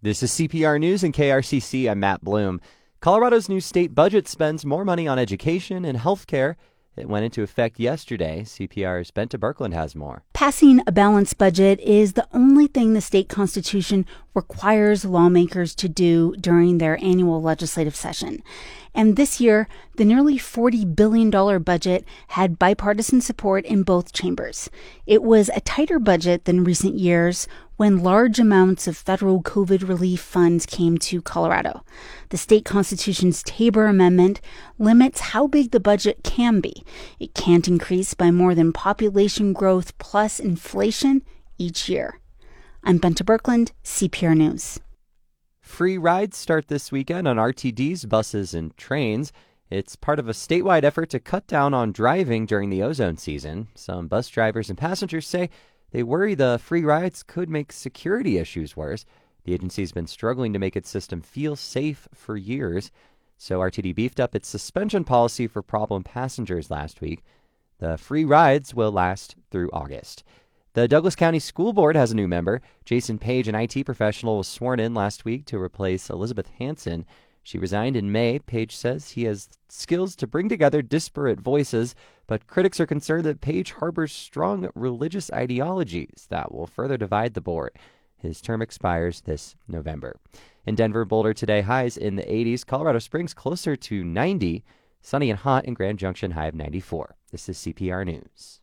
This is CPR News and KRCC. I'm Matt Bloom. Colorado's new state budget spends more money on education and health care. It went into effect yesterday. CPR's Bente Birkeland has more. Passing a balanced budget is the only thing the state constitution requires lawmakers to do during their annual legislative session. And this year, the nearly $40 billion budget had bipartisan support in both chambers. It was a tighter budget than recent years when large amounts of federal COVID relief funds came to Colorado. The state constitution's Tabor Amendment limits how big the budget can be. It can't increase by more than population growth plus inflation each year. I'm Bente Birkeland, CPR News. Free rides start this weekend on RTD's buses and trains. It's part of a statewide effort to cut down on driving during the ozone season. Some bus drivers and passengers say they worry the free rides could make security issues worse. The agency's been struggling to make its system feel safe for years. So RTD beefed up its suspension policy for problem passengers last week. The free rides will last through August. The Douglas County School Board has a new member. Jason Page, an IT professional, was sworn in last week to replace Elizabeth Hanson. She resigned in May. Page says he has skills to bring together disparate voices, but critics are concerned that Page harbors strong religious ideologies that will further divide the board. His term expires this November. In Denver, Boulder today, highs in the 80s. Colorado Springs closer to 90. Sunny and hot in Grand Junction, high of 94. This is CPR News.